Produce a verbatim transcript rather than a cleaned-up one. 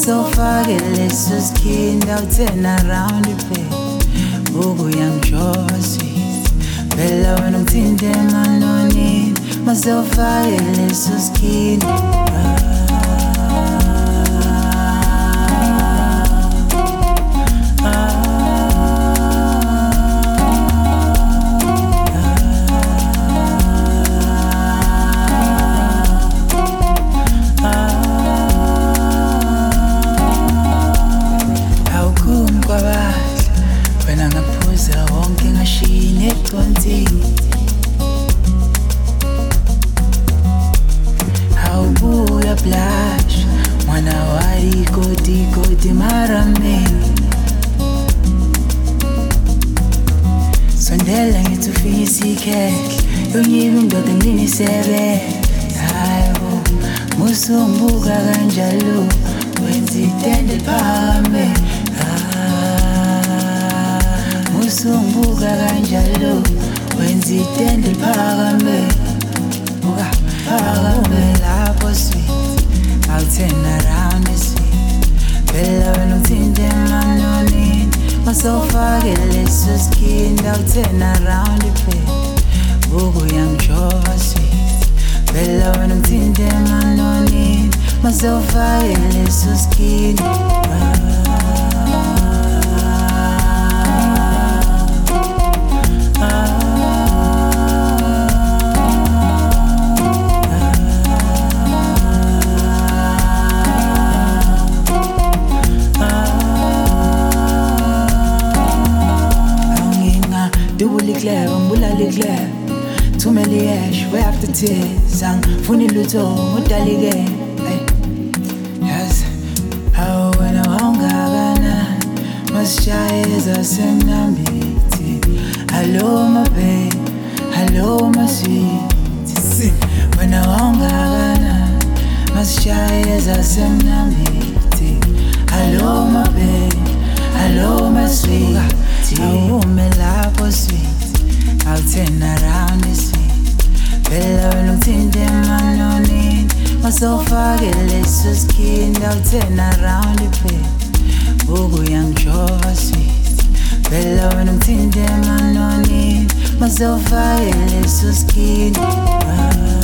masofake leso skin turn around ipe buku yangijova sweet phela wena ungithinte emanonini masofake leso skin Haubuya blush mwana wari koti koti marame sondela ngitufisi ke yonyibi ndoda nginisebe hayo musumbuka kanjalo wenzitende phame musumbuka kanjalo wenzitende phakame buka phakame lapho sweet I'll turn around this sweet phela wena ungithinte emanonini masofake leso skin I'll turn around ipe buku yangijova sweet phela wena ungithinte emanonini masofake leso skin Double clear, mbulali clear Tumeli ash, way after tears Ang funi luto, mutalige Yes, how when I wonga gana Maschaiza semnambiti Hello my babe, hello my sweet When I wonga gana Maschaiza semnambiti Hello my babe, hello my sweet Awume lapho sweet I'll turn around this sweet phela wena ungithinte emanonini masofake leso skin I'll turn around ipe buku yangijova sweet phela wena ungithinte emanonini masofake leso skin